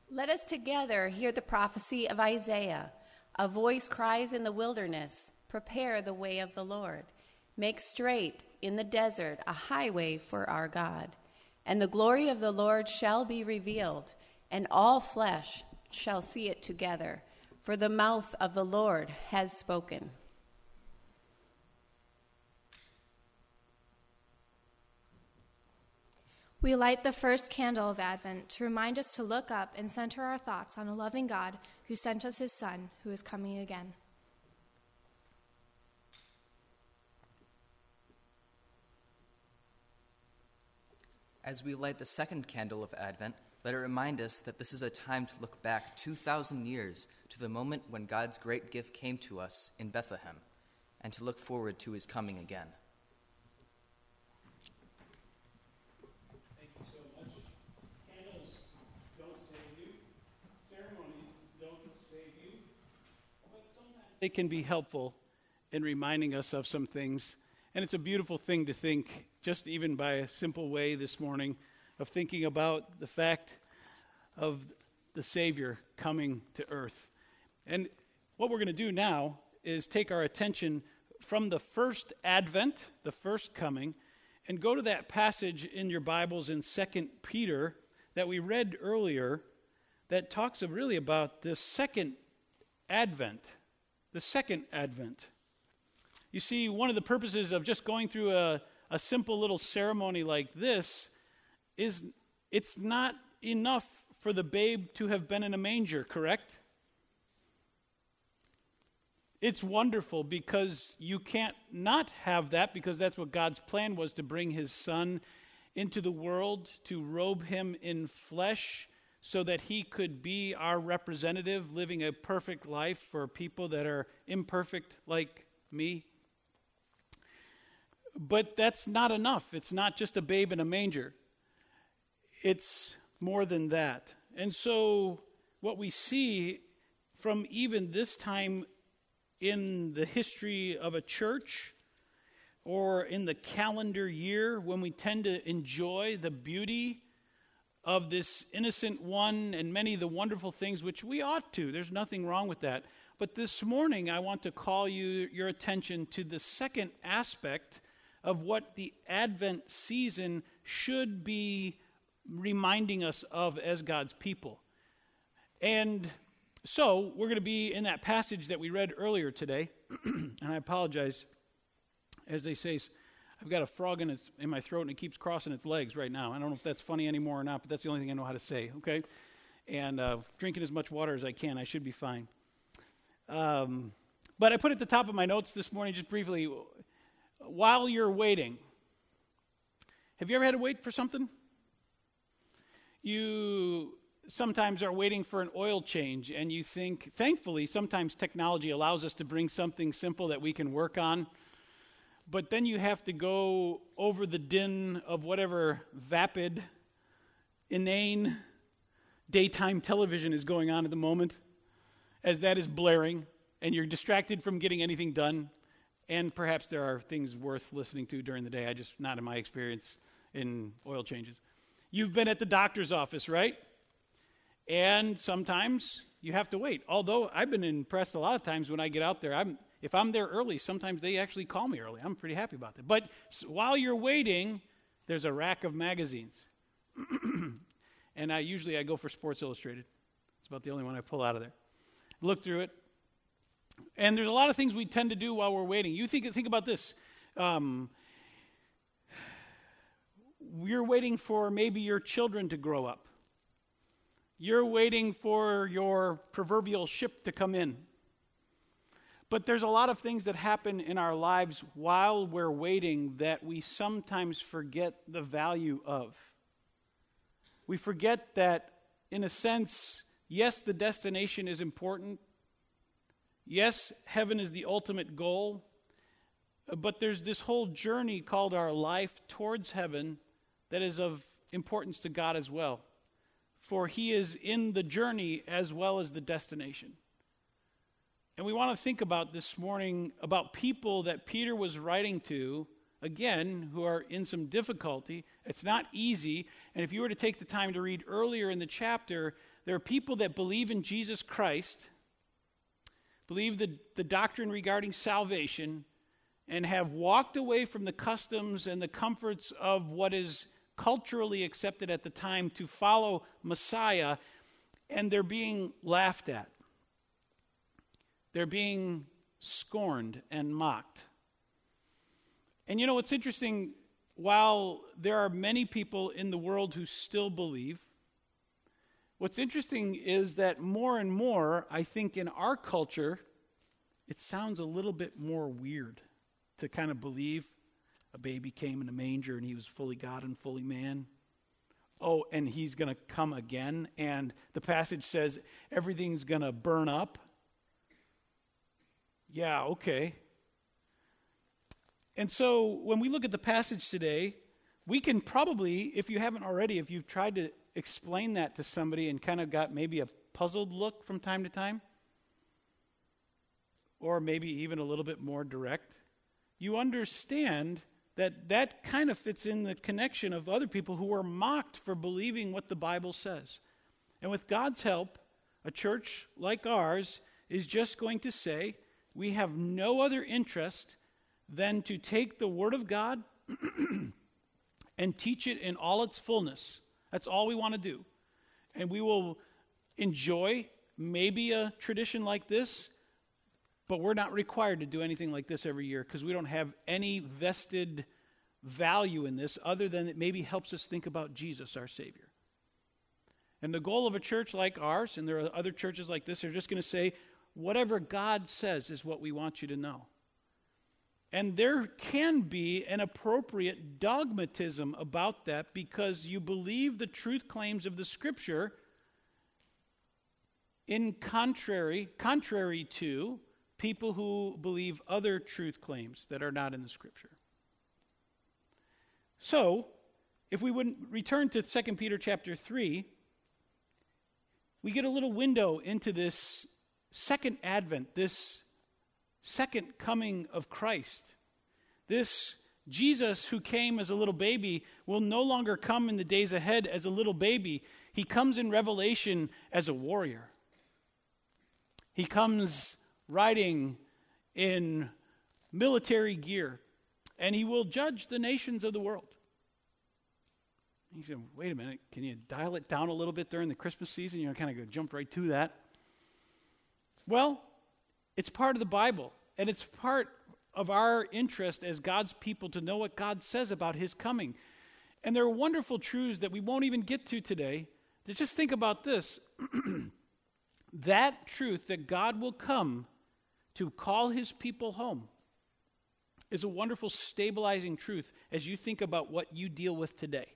Let us together hear the prophecy of Isaiah. A voice cries in the wilderness, "Prepare the way of the Lord. Make straight in the desert a highway for our God. And the glory of the Lord shall be revealed, and all flesh shall see it together, for the mouth of the Lord has spoken." We light the first candle of Advent to remind us to look up and center our thoughts on a loving God who sent us his Son, who is coming again. As we light the second candle of Advent, let it remind us that this is a time to look back 2,000 years to the moment when God's great gift came to us in Bethlehem, and to look forward to his coming again. Thank you so much. Candles don't save you. Ceremonies don't save you. But sometimes they can be helpful in reminding us of some things. And it's a beautiful thing to think, just even by a simple way this morning, of thinking about the fact of the Savior coming to earth. And what we're going to do now is take our attention from the first Advent, the first coming, and go to that passage in your Bibles in 2 Peter that we read earlier that talks really about the second Advent. The second Advent. You see, one of the purposes of just going through a simple little ceremony like this is it's not enough for the babe to have been in a manger, correct? It's wonderful because you can't not have that, because that's what God's plan was, to bring his Son into the world, to robe him in flesh so that he could be our representative, living a perfect life for people that are imperfect like me. But that's not enough. It's not just a babe in a manger. It's more than that. And so what we see from even this time in the history of a church, or in the calendar year, when we tend to enjoy the beauty of this innocent one and many of the wonderful things, which we ought to. There's nothing wrong with that. But this morning, I want to call your attention to the second aspect of what the Advent season should be reminding us of as God's people. And so, we're going to be in that passage that we read earlier today. And I apologize. As they say, I've got a frog in my throat and it keeps crossing its legs right now. I don't know if that's funny anymore or not, but that's the only thing I know how to say, okay? And drinking as much water as I can, I should be fine. But I put at the top of my notes this morning, just briefly, while you're waiting. Have you ever had to wait for something? You sometimes are waiting for an oil change, and you think, thankfully, sometimes technology allows us to bring something simple that we can work on, but then you have to go over the din of whatever vapid, inane daytime television is going on at the moment, as that is blaring, and you're distracted from getting anything done, and perhaps there are things worth listening to during the day. Not in my experience in oil changes. You've been at the doctor's office, right? And sometimes you have to wait. Although I've been impressed a lot of times when I get out there. If I'm there early, sometimes they actually call me early. I'm pretty happy about that. But while you're waiting, there's a rack of magazines. And usually I go for Sports Illustrated. It's about the only one I pull out of there. Look through it. And there's a lot of things we tend to do while we're waiting. You think about this. You're waiting for maybe your children to grow up. You're waiting for your proverbial ship to come in. But there's a lot of things that happen in our lives while we're waiting that we sometimes forget the value of. We forget that, in a sense, yes, the destination is important. Yes, heaven is the ultimate goal. But there's this whole journey called our life towards heaven that is of importance to God as well. For he is in the journey as well as the destination. And we want to think about this morning about people that Peter was writing to again, who are in some difficulty. It's not easy. And if you were to take the time to read earlier in the chapter, there are people that believe in Jesus Christ, believe the doctrine regarding salvation, and have walked away from the customs and the comforts of what is culturally accepted at the time to follow Messiah, and they're being laughed at. They're being scorned and mocked. And you know what's interesting? While there are many people in the world who still believe, what's interesting is that more and more, I think in our culture, it sounds a little bit more weird to kind of believe a baby came in a manger and he was fully God and fully man. Oh, and he's going to come again, and the passage says everything's going to burn up. Yeah, okay. And so when we look at the passage today, we can probably, if you haven't already, if you've tried to explain that to somebody and kind of got maybe a puzzled look from time to time, or maybe even a little bit more direct, you understand that that kind of fits in the connection of other people who are mocked for believing what the Bible says. And with God's help, a church like ours is just going to say, we have no other interest than to take the Word of God and teach it in all its fullness. That's all we want to do. And we will enjoy maybe a tradition like this, but we're not required to do anything like this every year because we don't have any vested value in this other than it maybe helps us think about Jesus, our Savior. And the goal of a church like ours, and there are other churches like this, are just going to say, whatever God says is what we want you to know. And there can be an appropriate dogmatism about that because you believe the truth claims of the Scripture in contrary to people who believe other truth claims that are not in the Scripture. So, if we would return to 2 Peter chapter 3, we get a little window into this second advent, this second coming of Christ. This Jesus who came as a little baby will no longer come in the days ahead as a little baby. He comes in Revelation as a warrior. He comes riding in military gear, and he will judge the nations of the world. You say, wait a minute, can you dial it down a little bit during the Christmas season? You know, kind of go jump right to that. Well, it's part of the Bible, and it's part of our interest as God's people to know what God says about his coming. And there are wonderful truths that we won't even get to today. To just think about this. That truth that God will come to call his people home is a wonderful stabilizing truth as you think about what you deal with today.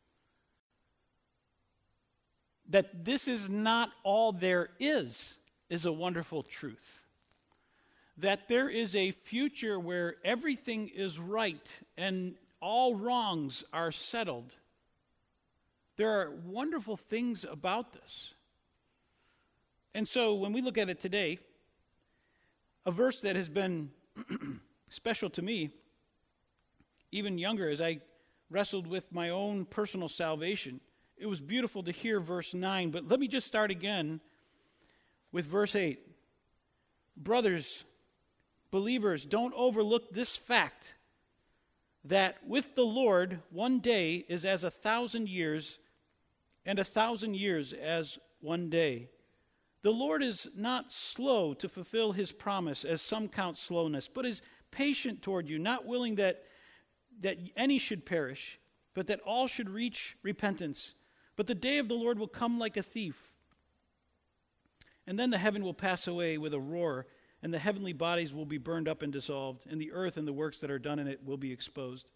That this is not all there is a wonderful truth. That there is a future where everything is right and all wrongs are settled. There are wonderful things about this. And so when we look at it today, a verse that has been special to me, even younger, as I wrestled with my own personal salvation, it was beautiful to hear verse 9. But let me just start again with verse 8. Brothers, believers, don't overlook this fact that with the Lord, one day is as 1,000 years, and 1,000 years as one day. The Lord is not slow to fulfill his promise, as some count slowness, but is patient toward you, not willing that any should perish, but that all should reach repentance. But the day of the Lord will come like a thief. And then the heaven will pass away with a roar, and the heavenly bodies will be burned up and dissolved, and the earth and the works that are done in it will be exposed.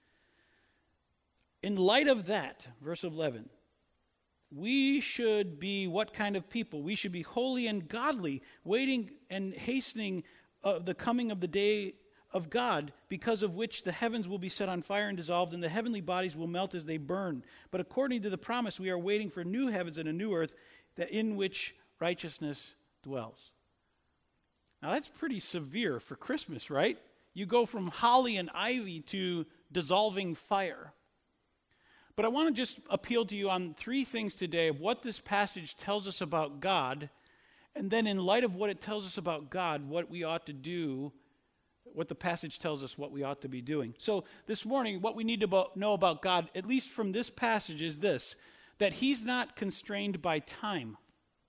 In light of that, verse 11, we should be what kind of people? We should be holy and godly, waiting and hastening the coming of the day of God, because of which the heavens will be set on fire and dissolved, and the heavenly bodies will melt as they burn. But according to the promise, we are waiting for new heavens and a new earth, that in which righteousness dwells. Now that's pretty severe for Christmas, right? You go from holly and ivy to dissolving fire. But I want to just appeal to you on 3 things today of what this passage tells us about God, and then in light of what it tells us about God, what we ought to do, what the passage tells us what we ought to be doing. So this morning, what we need to know about God, at least from this passage, is this, that he's not constrained by time.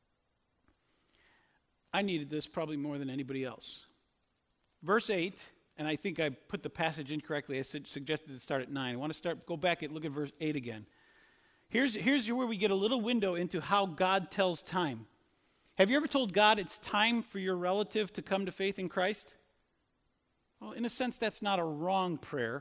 I needed this probably more than anybody else. Verse 8, and I think I put the passage incorrectly. I suggested to start at 9. I want to go back and look at verse 8 again. Here's where we get a little window into how God tells time. Have you ever told God it's time for your relative to come to faith in Christ? Well, in a sense, that's not a wrong prayer.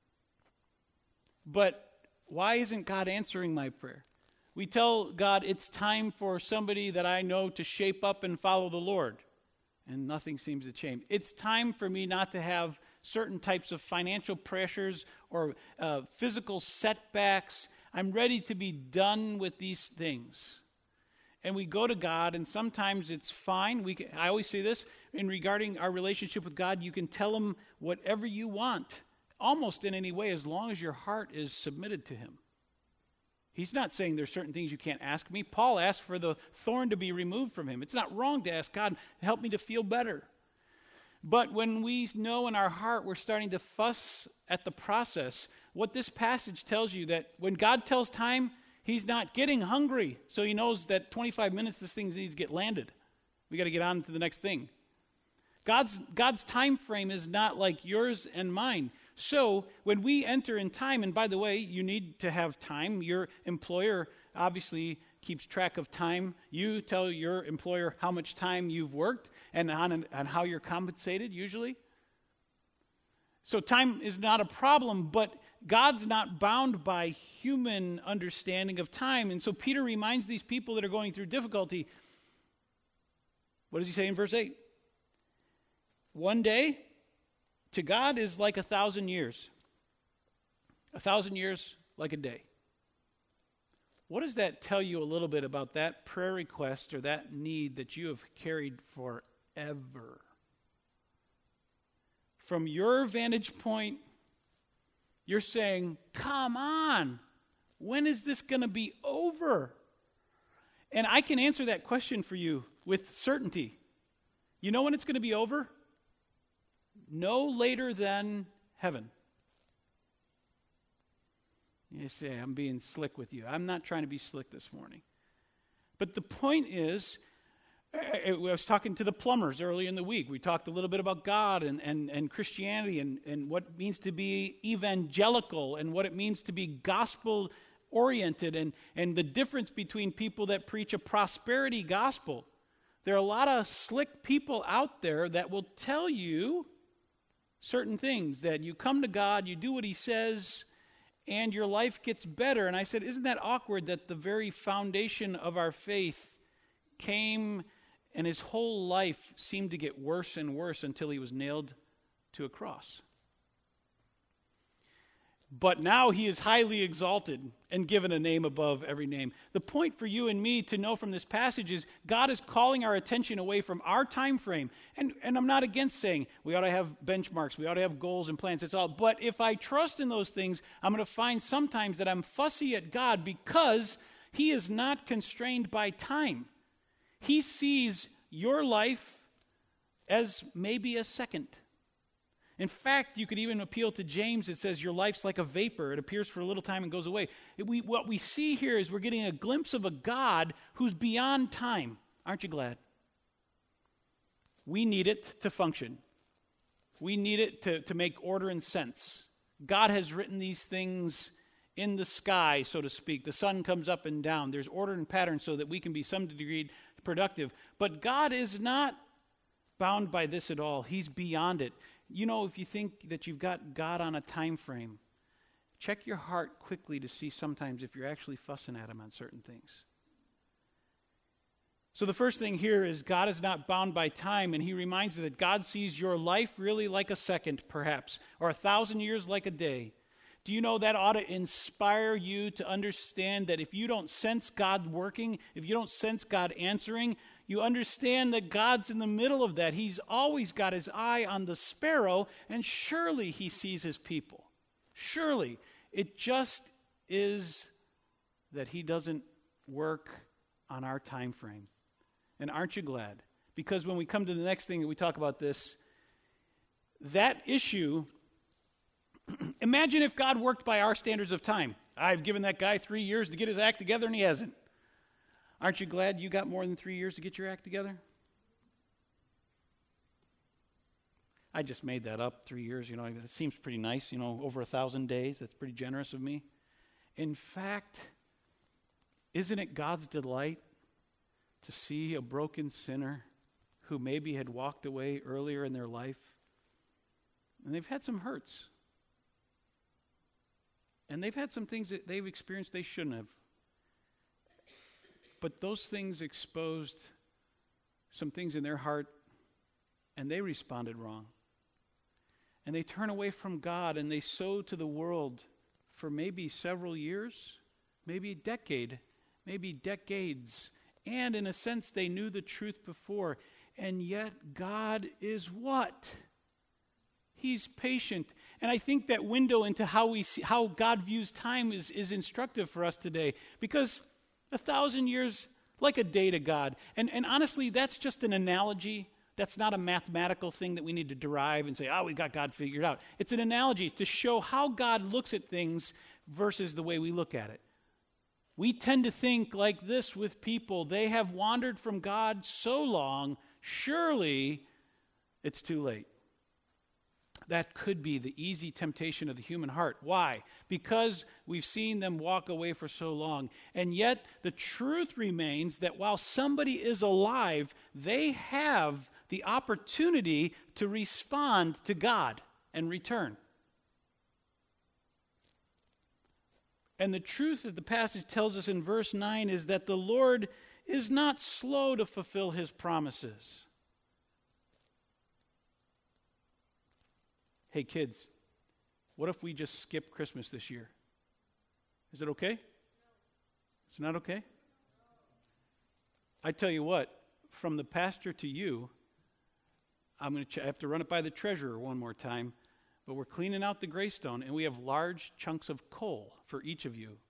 But why isn't God answering my prayer? We tell God it's time for somebody that I know to shape up and follow the Lord. And nothing seems to change. It's time for me not to have certain types of financial pressures or physical setbacks. I'm ready to be done with these things. And we go to God, and sometimes it's fine. I always say this, in regarding our relationship with God, you can tell him whatever you want, almost in any way, as long as your heart is submitted to him. He's not saying there's certain things you can't ask me. Paul asked for the thorn to be removed from him. It's not wrong to ask God, help me to feel better. But when we know in our heart we're starting to fuss at the process, what this passage tells you that when God tells time, he's not getting hungry. So he knows that 25 minutes this thing needs to get landed. We got to get on to the next thing. God's time frame is not like yours and mine. So when we enter in time, and by the way, you need to have time. Your employer obviously keeps track of time. You tell your employer how much time you've worked and on how you're compensated usually. So time is not a problem, but God's not bound by human understanding of time. And so Peter reminds these people that are going through difficulty, what does he say in verse 8? One day to God is like 1,000 years. 1,000 years like a day. What does that tell you a little bit about that prayer request or that need that you have carried forever? From your vantage point, you're saying, come on, when is this going to be over? And I can answer that question for you with certainty. You know when it's going to be over? No later than heaven. You say, I'm being slick with you. I'm not trying to be slick this morning. But the point is, I was talking to the plumbers early in the week. We talked a little bit about God and Christianity and what it means to be evangelical and what it means to be gospel-oriented and the difference between people that preach a prosperity gospel. There are a lot of slick people out there that will tell you certain things, that you come to God, you do what he says, and your life gets better. And I said, isn't that awkward that the very foundation of our faith came and his whole life seemed to get worse and worse until he was nailed to a cross? But now he is highly exalted and given a name above every name. The point for you and me to know from this passage is God is calling our attention away from our time frame. And I'm not against saying we ought to have benchmarks, we ought to have goals and plans. It's all. But if I trust in those things, I'm going to find sometimes that I'm fussy at God because he is not constrained by time. He sees your life as maybe a second. In fact, you could even appeal to James. It says your life's like a vapor. It appears for a little time and goes away. What we see here is we're getting a glimpse of a God who's beyond time. Aren't you glad? We need it to function. We need it to make order and sense. God has written these things in the sky, so to speak. The sun comes up and down. There's order and pattern so that we can be some degree productive. But God is not bound by this at all. He's beyond it. You know, if you think that you've got God on a time frame, check your heart quickly to see sometimes if you're actually fussing at him on certain things. So the first thing here is God is not bound by time, and he reminds you that God sees your life really like a second, perhaps, or 1,000 years like a day. Do you know that ought to inspire you to understand that if you don't sense God working, if you don't sense God answering, you understand that God's in the middle of that. He's always got his eye on the sparrow, and surely he sees his people. Surely. It just is that he doesn't work on our time frame. And aren't you glad? Because when we come to the next thing that we talk about this, that issue, imagine if God worked by our standards of time. I've given that guy 3 years to get his act together and he hasn't. Aren't you glad you got more than 3 years to get your act together? I just made that up, 3 years, it seems pretty nice, over 1,000 days. That's pretty generous of me. In fact, isn't it God's delight to see a broken sinner who maybe had walked away earlier in their life, and they've had some hurts, and they've had some things that they've experienced they shouldn't have, but those things exposed some things in their heart, and they responded wrong. And they turn away from God, and they sow to the world for maybe several years, maybe a decade, maybe decades. And in a sense, they knew the truth before. And yet, God is what? He's patient. And I think that window into how God views time is instructive for us today. Because 1,000 years, like a day to God. And honestly, that's just an analogy. That's not a mathematical thing that we need to derive and say, we got God figured out. It's an analogy to show how God looks at things versus the way we look at it. We tend to think like this with people. They have wandered from God so long, surely it's too late. That could be the easy temptation of the human heart. Why? Because we've seen them walk away for so long. And yet the truth remains that while somebody is alive, they have the opportunity to respond to God and return. And the truth that the passage tells us in verse 9 is that the Lord is not slow to fulfill his promises. Hey kids, what if we just skip Christmas this year? Is it okay? It's not okay? I tell you what, from the pastor to you, I have to run it by the treasurer one more time, but we're cleaning out the Greystone, and we have large chunks of coal for each of you.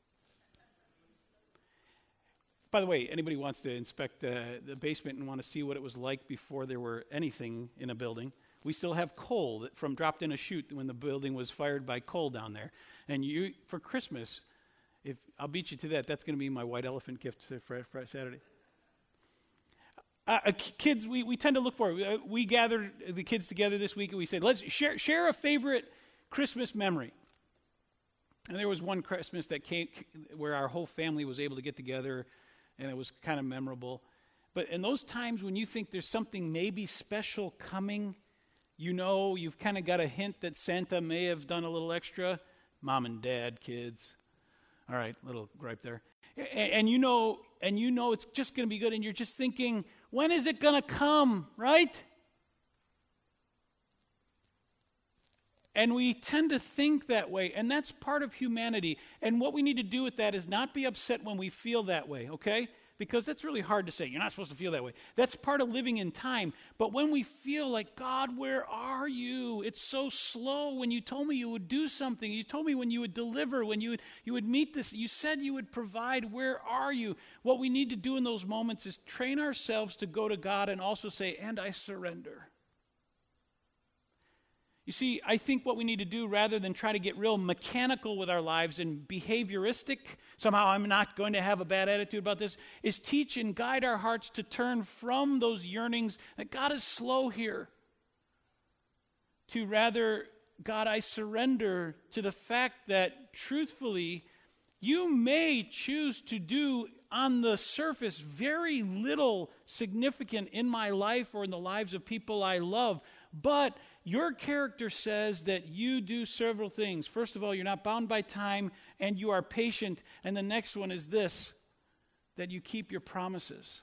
By the way, anybody wants to inspect the basement and want to see what it was like before there were anything in a building, we still have coal that from dropped in a chute when the building was fired by coal down there. And you, for Christmas, I'll beat you to that. That's going to be my white elephant gift for Saturday. Kids, we tend to look for it. We gathered the kids together this week and we said, let's share a favorite Christmas memory. And there was one Christmas that came where our whole family was able to get together, and it was kind of memorable. But in those times when you think there's something maybe special coming, you've kind of got a hint that Santa may have done a little extra. Mom and dad, kids. All right, little gripe there. And you know it's just going to be good, and you're just thinking, when is it going to come, right? And we tend to think that way, and that's part of humanity. And what we need to do with that is not be upset when we feel that way, okay? Because that's really hard to say. You're not supposed to feel that way. That's part of living in time. But when we feel like, God, where are you? It's so slow. When you told me you would do something, you told me when you would deliver, when you would meet this, you said you would provide. Where are you? What we need to do in those moments is train ourselves to go to God and also say, and I surrender. You see, I think what we need to do, rather than try to get real mechanical with our lives and behavioristic, somehow I'm not going to have a bad attitude about this, is teach and guide our hearts to turn from those yearnings that God is slow here, to rather, God, I surrender to the fact that, truthfully, you may choose to do on the surface very little significant in my life or in the lives of people I love, but your character says that you do several things. First of all, you're not bound by time, and you are patient. And the next one is this, that you keep your promises.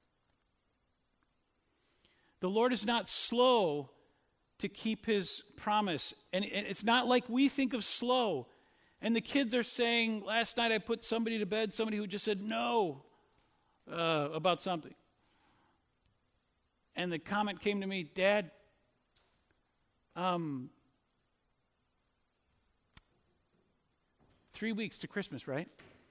The Lord is not slow to keep his promise. And it's not like we think of slow. And the kids are saying, last night I put somebody to bed, somebody who just said no about something. And the comment came to me, Dad, 3 weeks to Christmas, right?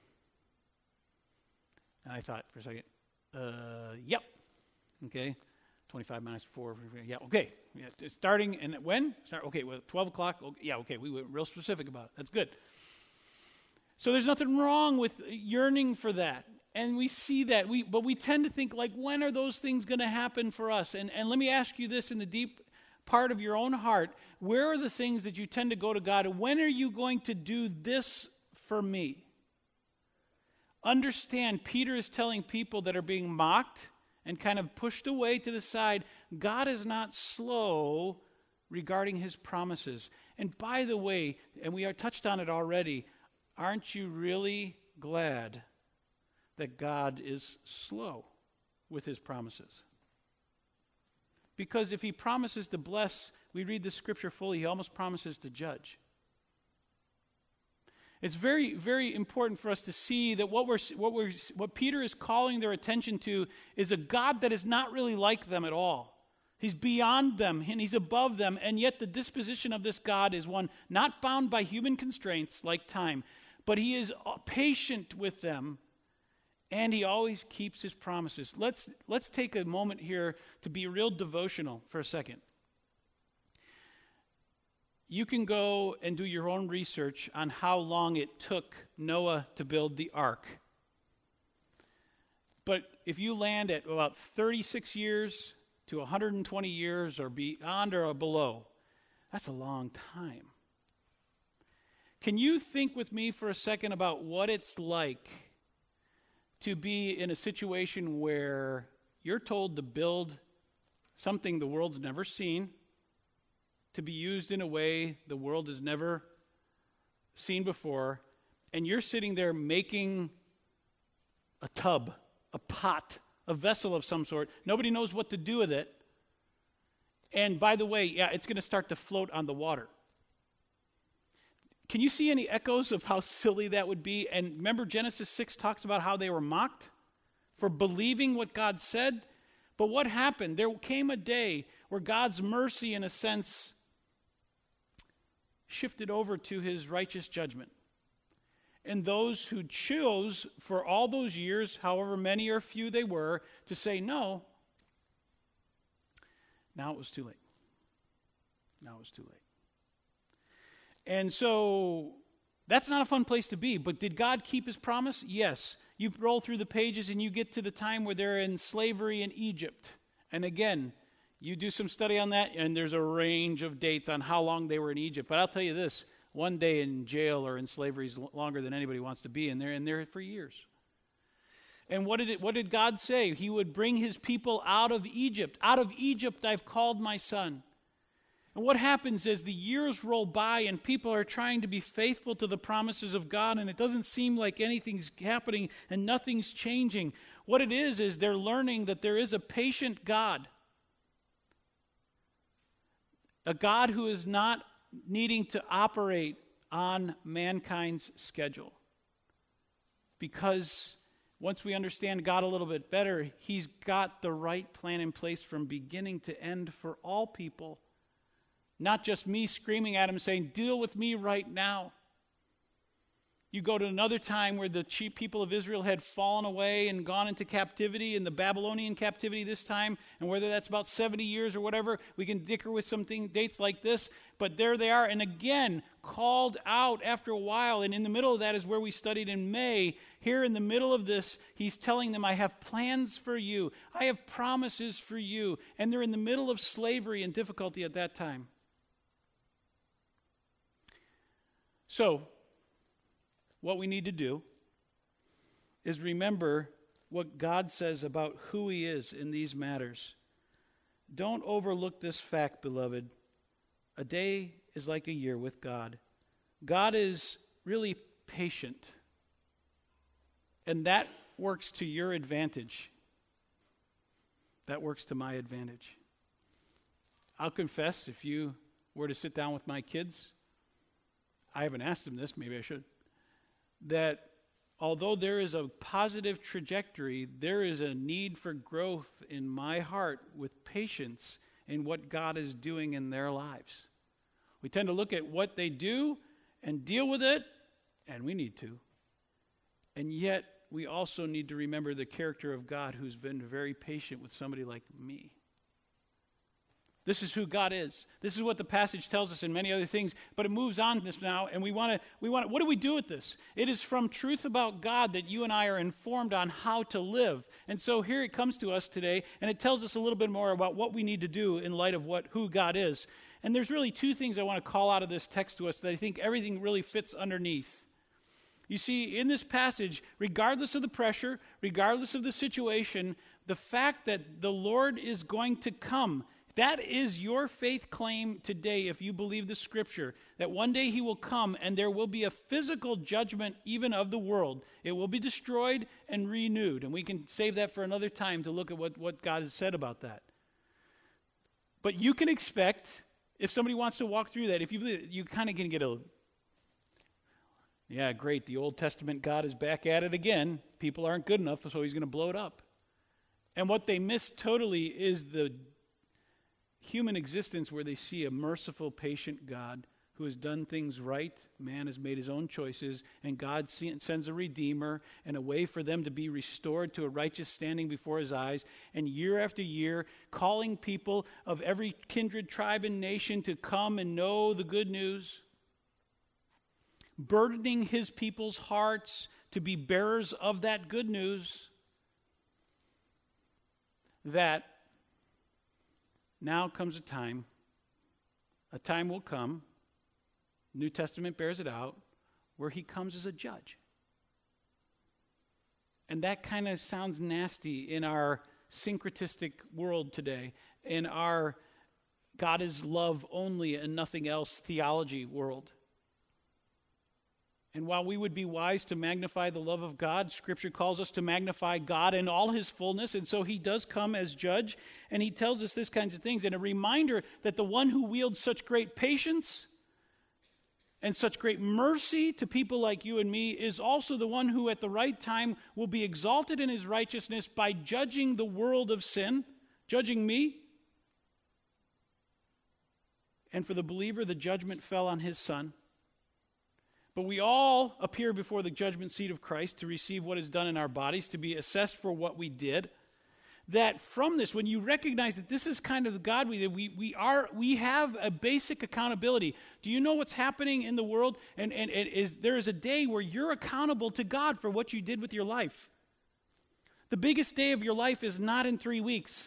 And I thought for a second, yep. Okay, 25 minus 4, yeah, okay. Yeah, starting, and when? Okay, well, 12 o'clock, okay, yeah, okay, we were real specific about it. That's good. So there's nothing wrong with yearning for that. And we see that, but we tend to think, like, when are those things going to happen for us? And let me ask you this in the deep part of your own heart. Where are the things that you tend to go to God? When are you going to do this for me? Understand, Peter is telling people that are being mocked and kind of pushed away to the side, God is not slow regarding his promises. And by the way, and we are touched on it already, aren't you really glad that God is slow with his promises? Because if he promises to bless, we read the scripture fully, he almost promises to judge. It's very, very important for us to see that what Peter is calling their attention to is a God that is not really like them at all. He's beyond them and he's above them, and yet the disposition of this God is one not bound by human constraints like time, but he is patient with them, and he always keeps his promises. Let's take a moment here to be real devotional for a second. You can go and do your own research on how long it took Noah to build the ark. But if you land at about 36 years to 120 years or beyond or below, that's a long time. Can you think with me for a second about what it's like to be in a situation where you're told to build something the world's never seen, to be used in a way the world has never seen before, and you're sitting there making a tub, a pot, a vessel of some sort. Nobody knows what to do with it. And by the way, yeah, it's going to start to float on the water. Can you see any echoes of how silly that would be? And remember, Genesis 6 talks about how they were mocked for believing what God said. But what happened? There came a day where God's mercy, in a sense, shifted over to his righteous judgment. And those who chose for all those years, however many or few they were, to say no, now it was too late. Now it was too late. And so that's not a fun place to be. But did God keep his promise? Yes. You roll through the pages and you get to the time where they're in slavery in Egypt. And again, you do some study on that, and there's a range of dates on how long they were in Egypt. But I'll tell you this, one day in jail or in slavery is longer than anybody wants to be, and they're in there for years. And what did God say? He would bring his people out of Egypt. Out of Egypt I've called my son. And what happens is the years roll by and people are trying to be faithful to the promises of God, and it doesn't seem like anything's happening and nothing's changing. What it is they're learning that there is a patient God. A God who is not needing to operate on mankind's schedule. Because once we understand God a little bit better, he's got the right plan in place from beginning to end for all people. Not just me screaming at him saying, deal with me right now. You go to another time where the people of Israel had fallen away and gone into captivity, in the Babylonian captivity this time, and whether that's about 70 years or whatever, we can dicker with dates like this, but there they are, and again, called out after a while, and in the middle of that is where we studied in May. Here in the middle of this, he's telling them, I have plans for you, I have promises for you, and they're in the middle of slavery and difficulty at that time. So, what we need to do is remember what God says about who he is in these matters. Don't overlook this fact, beloved. A day is like a year with God. God is really patient. And that works to your advantage. That works to my advantage. I'll confess, if you were to sit down with my kids, I haven't asked him this, maybe I should, that although there is a positive trajectory, there is a need for growth in my heart with patience in what God is doing in their lives. We tend to look at what they do and deal with it, and we need to. And yet, we also need to remember the character of God who's been very patient with somebody like me. This is who God is. This is what the passage tells us and many other things, but it moves on this now, and we want to, what do we do with this? It is from truth about God that you and I are informed on how to live. And so here it comes to us today, and it tells us a little bit more about what we need to do in light of who God is. And there's really two things I want to call out of this text to us that I think everything really fits underneath. You see, in this passage, regardless of the pressure, regardless of the situation, the fact that the Lord is going to come, that is your faith claim today if you believe the Scripture, that one day he will come and there will be a physical judgment even of the world. It will be destroyed and renewed. And we can save that for another time to look at what God has said about that. But you can expect, if somebody wants to walk through that, if you believe it, you kind of can get yeah, great, the Old Testament God is back at it again. People aren't good enough, so he's going to blow it up. And what they miss totally is the human existence where they see a merciful, patient God who has done things right. Man has made his own choices, and God sends a Redeemer and a way for them to be restored to a righteous standing before his eyes. And year after year, calling people of every kindred, tribe, and nation to come and know the good news. Burdening his people's hearts to be bearers of that good news. That now comes a time will come, New Testament bears it out, where he comes as a judge. And that kind of sounds nasty in our syncretistic world today, in our God is love only and nothing else theology world. And while we would be wise to magnify the love of God, Scripture calls us to magnify God in all his fullness, and so he does come as judge, and he tells us this kinds of things, and a reminder that the one who wields such great patience and such great mercy to people like you and me is also the one who at the right time will be exalted in his righteousness by judging the world of sin, judging me. And for the believer, the judgment fell on his Son. But we all appear before the judgment seat of Christ to receive what is done in our bodies, to be assessed for what we did. That from this, when you recognize that this is kind of the God we did, we have a basic accountability. Do you know what's happening in the world? And there is a day where you're accountable to God for what you did with your life. The biggest day of your life is not in 3 weeks.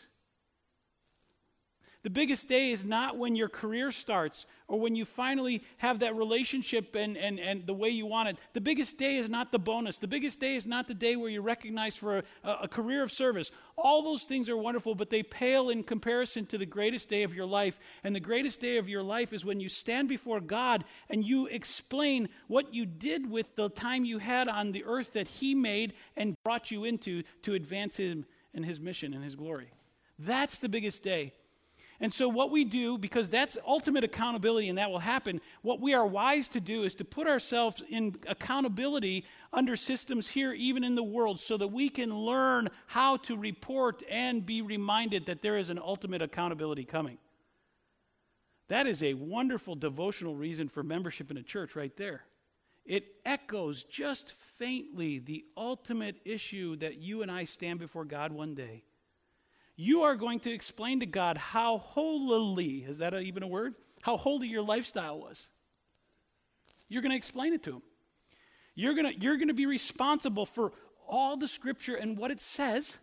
The biggest day is not when your career starts or when you finally have that relationship and the way you want it. The biggest day is not the bonus. The biggest day is not the day where you're recognized for a career of service. All those things are wonderful, but they pale in comparison to the greatest day of your life. And the greatest day of your life is when you stand before God and you explain what you did with the time you had on the earth that he made and brought you into to advance him and his mission and his glory. That's the biggest day. And so what we do, because that's ultimate accountability and that will happen, what we are wise to do is to put ourselves in accountability under systems here, even in the world, so that we can learn how to report and be reminded that there is an ultimate accountability coming. That is a wonderful devotional reason for membership in a church right there. It echoes just faintly the ultimate issue that you and I stand before God one day. You are going to explain to God how holily, is that even a word? How holy your lifestyle was. You're going to explain it to him. You're going to be responsible for all the Scripture and what it says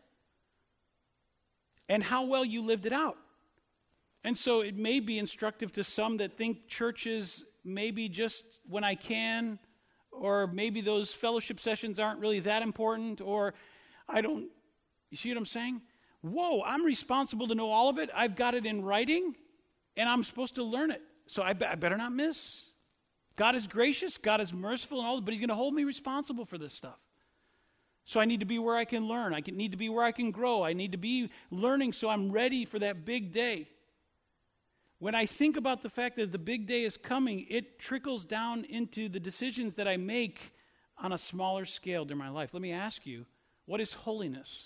and how well you lived it out. And so it may be instructive to some that think churches maybe just when I can, or maybe those fellowship sessions aren't really that important, or you see what I'm saying? Whoa, I'm responsible to know all of it. I've got it in writing, and I'm supposed to learn it. So I better not miss. God is gracious, God is merciful, and all, but he's going to hold me responsible for this stuff. So I need to be where I can learn. I need to be where I can grow. I need to be learning so I'm ready for that big day. when I think about the fact that the big day is coming, it trickles down into the decisions that I make on a smaller scale during my life. Let me ask you, what is holiness?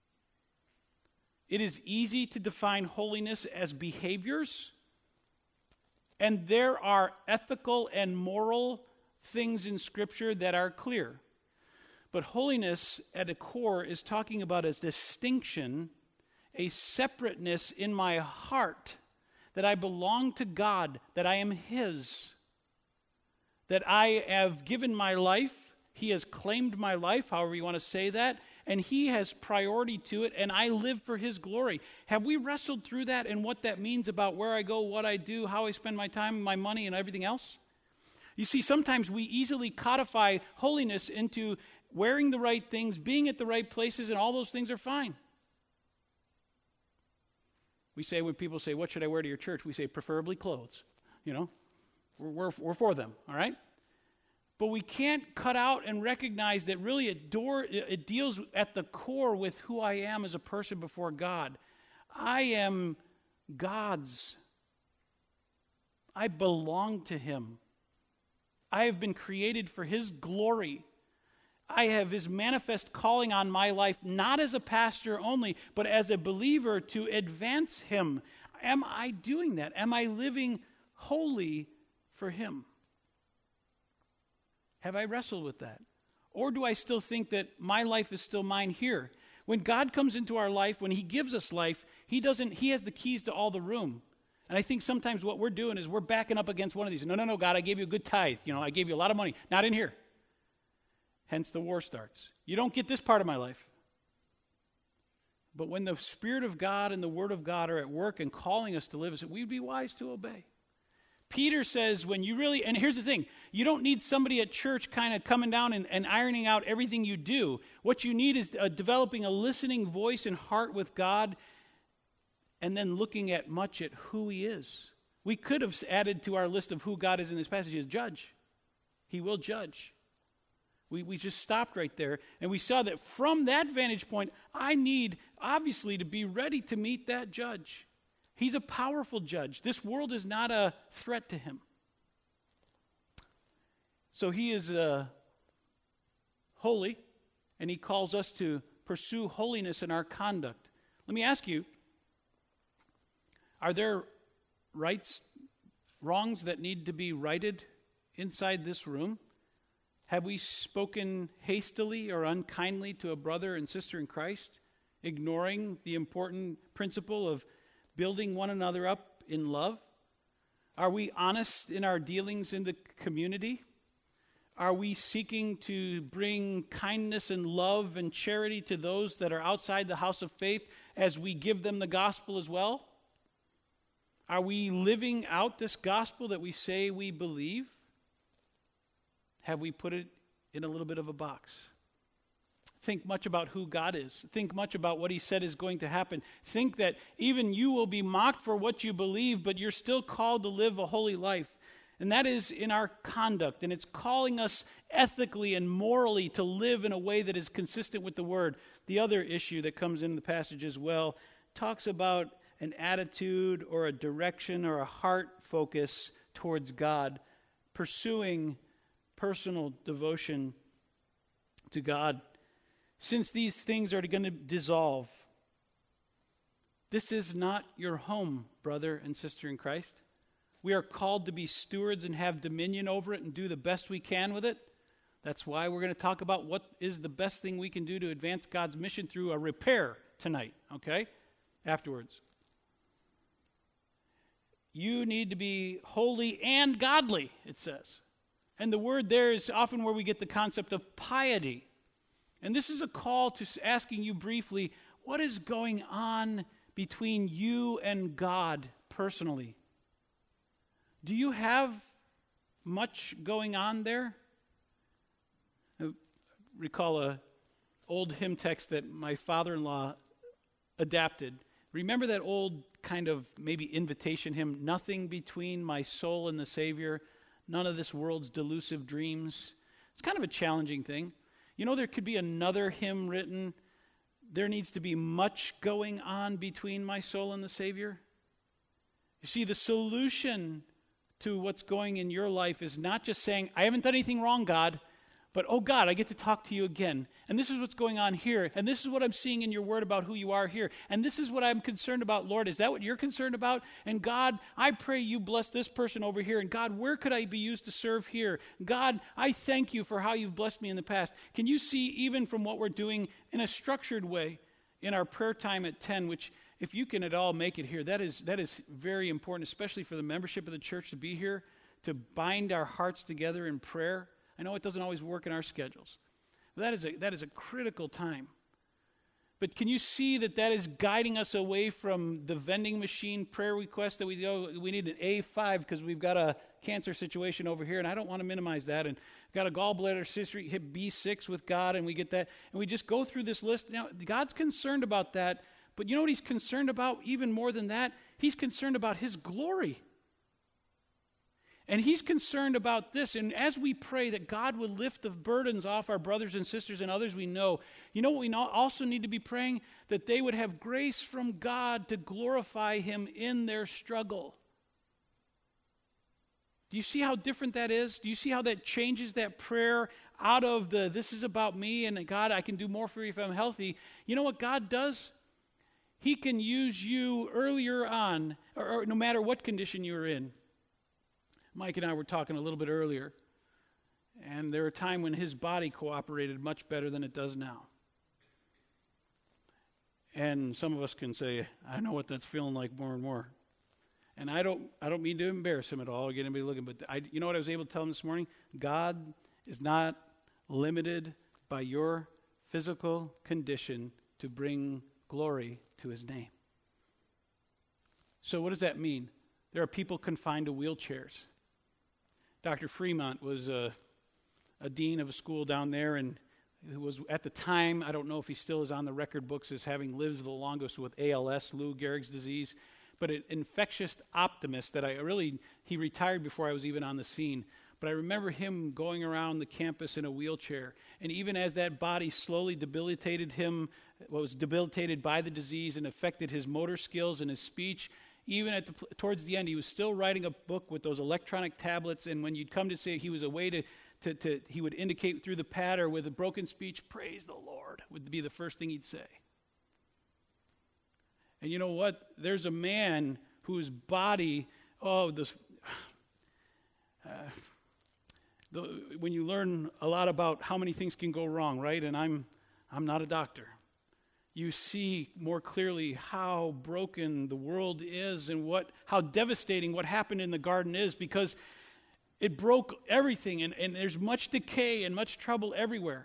It is easy to define holiness as behaviors, and there are ethical and moral things in Scripture that are clear. But holiness at a core is talking about a distinction, a separateness in my heart, that I belong to God, that I am His, that I have given my life, He has claimed my life, however you want to say that, and He has priority to it, and I live for His glory. Have we wrestled through that and what that means about where I go, what I do, how I spend my time, my money, and everything else? You see, sometimes we easily codify holiness into wearing the right things, being at the right places, and all those things are fine. We say, when people say, what should I wear to your church? We say, preferably clothes. You know, we're for them, all right? But we can't cut out and recognize that really it deals at the core with who I am as a person before God. I am God's. I belong to Him. I have been created for His glory. I have His manifest calling on my life, not as a pastor only, but as a believer to advance Him. Am I doing that? Am I living wholly for Him? Have I wrestled with that? Or do I still think that my life is still mine here? When God comes into our life, when He gives us life, He has the keys to all the room. And I think sometimes what we're doing is we're backing up against one of these. No, God, I gave you a good tithe. I gave you a lot of money. Not in here. Hence the war starts. You don't get this part of my life. But when the Spirit of God and the Word of God are at work and calling us to live, we'd be wise to obey. Peter says when you really, and here's the thing, you don't need somebody at church kind of coming down and ironing out everything you do. What you need is developing a listening voice and heart with God, and then looking at who He is. We could have added to our list of who God is in this passage is judge. He will judge. We just stopped right there, and we saw that from that vantage point, I need, obviously, to be ready to meet that judge. He's a powerful judge. This world is not a threat to Him. So He is holy, and He calls us to pursue holiness in our conduct. Let me ask you, are there wrongs that need to be righted inside this room? Have we spoken hastily or unkindly to a brother and sister in Christ, ignoring the important principle of building one another up in love? Are we honest in our dealings in the community? Are we seeking to bring kindness and love and charity to those that are outside the house of faith as we give them the gospel as well? Are we living out this gospel that we say we believe? Have we put it in a little bit of a box? Think much about who God is. Think much about what He said is going to happen. Think that even you will be mocked for what you believe, but you're still called to live a holy life. And that is in our conduct. And it's calling us ethically and morally to live in a way that is consistent with the Word. The other issue that comes in the passage as well talks about an attitude or a direction or a heart focus towards God, pursuing personal devotion to God. Since these things are going to dissolve, this is not your home, brother and sister in Christ. We are called to be stewards and have dominion over it and do the best we can with it. That's why we're going to talk about what is the best thing we can do to advance God's mission through a repair tonight, okay? Afterwards. You need to be holy and godly, it says. And the word there is often where we get the concept of piety. And this is a call to asking you briefly, what is going on between you and God personally? Do you have much going on there? I recall an old hymn text that my father-in-law adapted. Remember that old kind of maybe invitation hymn, nothing between my soul and the Savior, none of this world's delusive dreams. It's kind of a challenging thing. You know, there could be another hymn written, there needs to be much going on between my soul and the Savior. You see, the solution to what's going in your life is not just saying, I haven't done anything wrong, God, but, oh God, I get to talk to you again. And this is what's going on here. And this is what I'm seeing in your word about who you are here. And this is what I'm concerned about, Lord. Is that what you're concerned about? And God, I pray you bless this person over here. And God, where could I be used to serve here? God, I thank you for how you've blessed me in the past. Can you see, even from what we're doing in a structured way in our prayer time at 10, which if you can at all make it here, that is very important, especially for the membership of the church to be here, to bind our hearts together in prayer. I know it doesn't always work in our schedules. But that is a critical time. But can you see that is guiding us away from the vending machine prayer request that we need an A5 because we've got a cancer situation over here, and I don't want to minimize that, and got a gallbladder cyst, hit B6 with God, and we get that, and we just go through this list. Now, God's concerned about that, but you know what he's concerned about even more than that? He's concerned about his glory. And he's concerned about this. And as we pray that God would lift the burdens off our brothers and sisters and others we know, you know what we also need to be praying? That they would have grace from God to glorify him in their struggle. Do you see how different that is? Do you see how that changes that prayer out of this is about me and God, I can do more for you if I'm healthy? You know what God does? He can use you earlier on, or no matter what condition you're in. Mike and I were talking a little bit earlier, and there were a time when his body cooperated much better than it does now. And some of us can say, I know what that's feeling like more and more. And I don't mean to embarrass him at all or get anybody looking, but you know what I was able to tell him this morning? God is not limited by your physical condition to bring glory to his name. So what does that mean? There are people confined to wheelchairs. Dr. Fremont was a dean of a school down there, and who was at the time, I don't know if he still is on the record books as having lived the longest with ALS, Lou Gehrig's disease, but an infectious optimist that he retired before I was even on the scene. But I remember him going around the campus in a wheelchair, and even as that body slowly debilitated him, was debilitated by the disease and affected his motor skills and his speech, even towards the end, he was still writing a book with those electronic tablets, and when you'd come to say he was a way to he would indicate through the pad or with a broken speech, praise the Lord, would be the first thing he'd say. And you know what? There's a man whose body, when you learn a lot about how many things can go wrong, right? And I'm not a doctor. You see more clearly how broken the world is and how devastating what happened in the garden is, because it broke everything, and there's much decay and much trouble everywhere.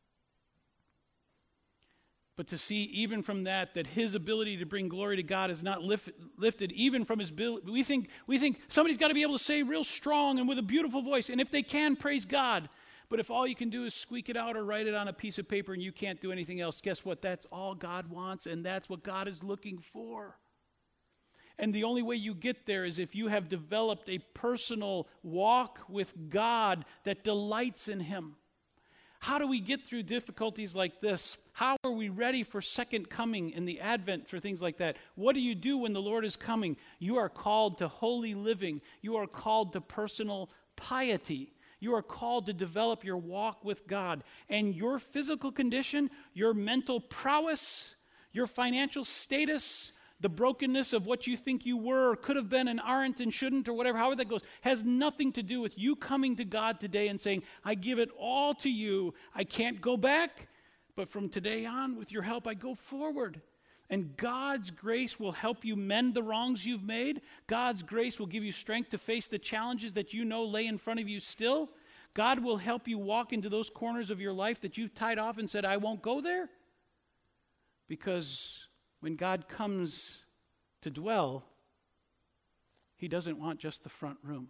But to see even from that his ability to bring glory to God is not lifted even from his ability. We think somebody's got to be able to say real strong and with a beautiful voice, and if they can, praise God. But if all you can do is squeak it out or write it on a piece of paper and you can't do anything else, guess what? That's all God wants, and that's what God is looking for. And the only way you get there is if you have developed a personal walk with God that delights in him. How do we get through difficulties like this? How are we ready for second coming in the Advent for things like that? What do you do when the Lord is coming? You are called to holy living. You are called to personal piety. You are called to develop your walk with God. And your physical condition, your mental prowess, your financial status, the brokenness of what you think you were or could have been and aren't and shouldn't or whatever, however that goes, has nothing to do with you coming to God today and saying, I give it all to you. I can't go back, but from today on, with your help, I go forward. And God's grace will help you mend the wrongs you've made. God's grace will give you strength to face the challenges that you know lay in front of you still. God will help you walk into those corners of your life that you've tied off and said, I won't go there. Because when God comes to dwell, he doesn't want just the front room.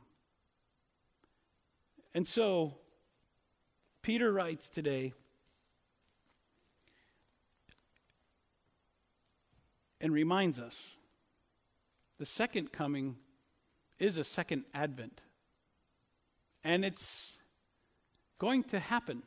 And so, Peter writes today, and reminds us the second coming is a second advent. And it's going to happen.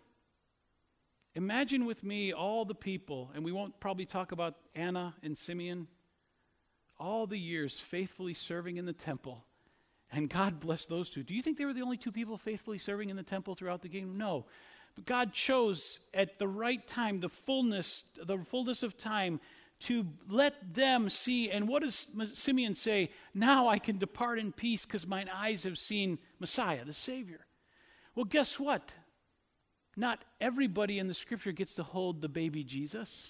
Imagine with me all the people, and we won't probably talk about Anna and Simeon, all the years faithfully serving in the temple. And God blessed those two. Do you think they were the only two people faithfully serving in the temple throughout the kingdom? No. But God chose at the right time, the fullness of time, to let them see. And what does Simeon say? Now I can depart in peace because mine eyes have seen Messiah, the Savior. Well, guess what? Not everybody in the Scripture gets to hold the baby Jesus.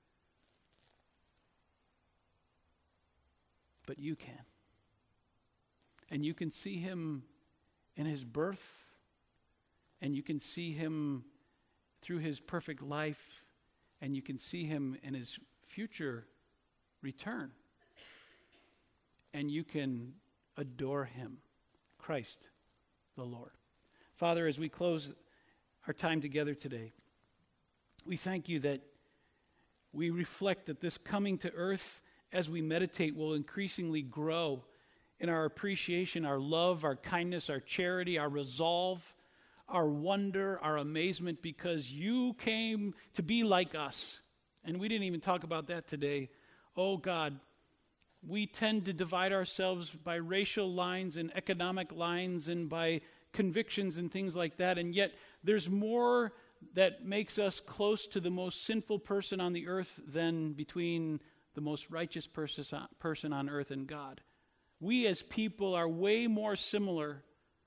But you can. And you can see him in his birth, and you can see him through his perfect life, and you can see him in his future return. And you can adore him, Christ the Lord. Father, as we close our time together today, we thank you that we reflect that this coming to earth as we meditate will increasingly grow in our appreciation, our love, our kindness, our charity, our resolve, our wonder, our amazement, because you came to be like us. And we didn't even talk about that today. Oh God, we tend to divide ourselves by racial lines and economic lines and by convictions and things like that, and yet there's more that makes us close to the most sinful person on the earth than between the most righteous person on earth and God. We as people are way more similar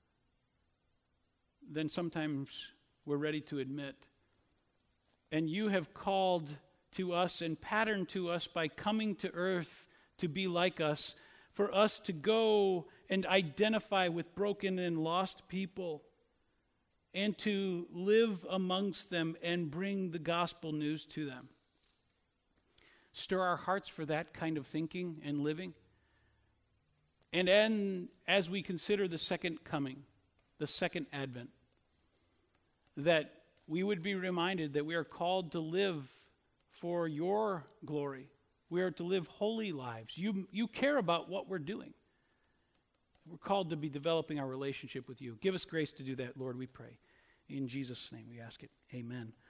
than sometimes we're ready to admit. And you have called to us and patterned to us by coming to earth to be like us, for us to go and identify with broken and lost people and to live amongst them and bring the gospel news to them. Stir our hearts for that kind of thinking and living. And then, as we consider the second coming, the second advent, that we would be reminded that we are called to live for your glory. We are to live holy lives. You care about what we're doing. We're called to be developing our relationship with you. Give us grace to do that, Lord, we pray. In Jesus' name we ask it. Amen.